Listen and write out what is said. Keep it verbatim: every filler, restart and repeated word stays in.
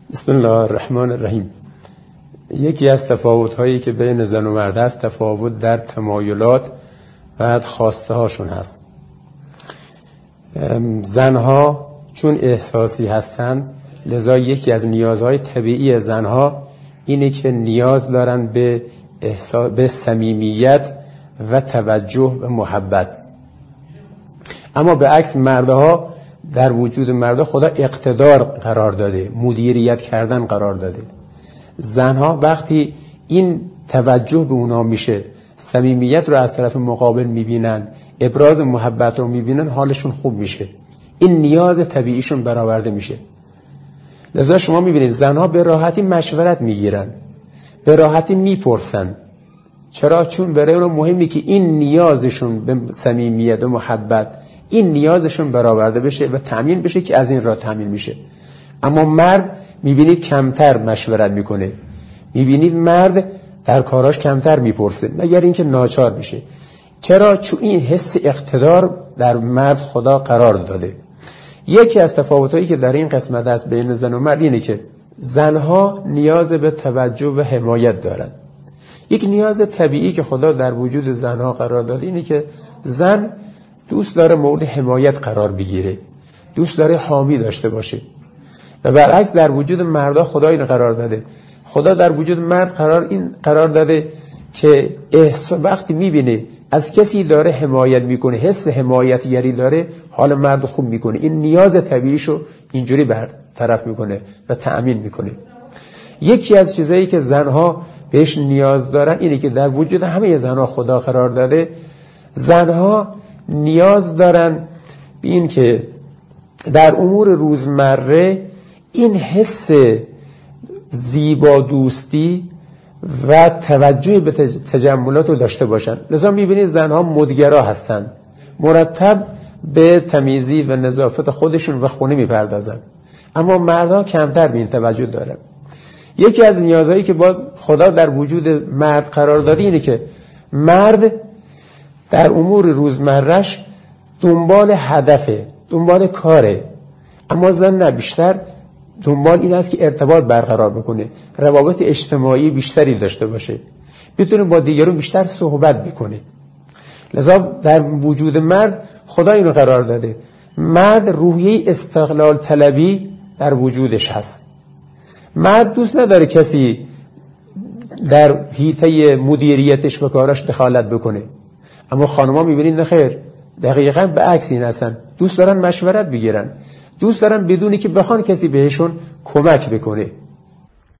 بسم الله الرحمن الرحیم. یکی از تفاوت‌هایی که بین زن و مرد هست تفاوت در تمایلات و خواسته هاشون هست. زنها چون احساسی هستند لذا یکی از نیازهای طبیعی زنها اینه که نیاز دارن به احساس به صمیمیت و توجه و محبت. اما به عکس مردها در وجود مردا خدا اقتدار قرار داده، مدیریت کردن قرار داده. زنها وقتی این توجه به اونا میشه، صمیمیت رو از طرف مقابل میبینن، ابراز محبت رو میبینن، حالشون خوب میشه، این نیاز طبیعیشون برآورده میشه. لذا شما میبینید زنها به راحتی مشورت میگیرن، به راحتی میپرسن. چرا؟ چون برای اونها مهمه که این نیازشون به صمیمیت و محبت، این نیازشون برآورده بشه و تامین بشه که از این راه تامین میشه. اما مرد میبینید کمتر مشورت میکنه، میبینید مرد در کاراش کمتر میپرسه مگر اینکه ناچار میشه. چرا؟ چون این حس اقتدار در مرد خدا قرار داده. یکی از تفاوتایی که در این قسمت است بین زن و مرد اینه که زنها نیاز به توجه و حمایت دارند. یک نیاز طبیعی که خدا در وجود زنها قرار داده اینه که زن دوست داره مورد حمایت قرار بگیره، دوست داره حامی داشته باشه. و برعکس در وجود مردا خدا این قرار داده. خدا در وجود مرد قرار این قرار داده که وقتی میبینه از کسی داره حمایت میکنه، حس حمایتگری داره، حال مرد خوب میکنه، این نیاز طبیعیشو اینجوری برطرف میکنه و تأمین میکنه. یکی از چیزایی که زنها بهش نیاز دارن اینه که در وجود همه زنها خدا قرار داده، زنها نیاز دارن به این که در امور روزمره این حس زیبا دوستی و توجه به تجملات رو داشته باشن. لذا میبینید زنها مدگرا هستن، مرتب به تمیزی و نظافت خودشون و خونه میپردازن، اما مردها کمتر به این توجه دارن. یکی از نیازهایی که باز خدا در وجود مرد قرار داده اینه که مرد در امور روزمرهش دنبال هدفه، دنبال کاره، اما زن نه، بیشتر دنبال این است که ارتباط برقرار بکنه، روابط اجتماعی بیشتری داشته باشه، بتونه با دیگران بیشتر صحبت بکنه. لذا در وجود مرد خدا اینو قرار داده. مرد روحیه استقلال طلبی در وجودش هست. مرد دوست نداره کسی در حیطه مدیریتش و کاراش دخالت بکنه، اما خانم‌ها می‌بینید نه خیر، دقیقاً به عکس این هستن، دوست دارن مشورت بگیرن، دوست دارن بدونی که بخوان کسی بهشون کمک بکنه.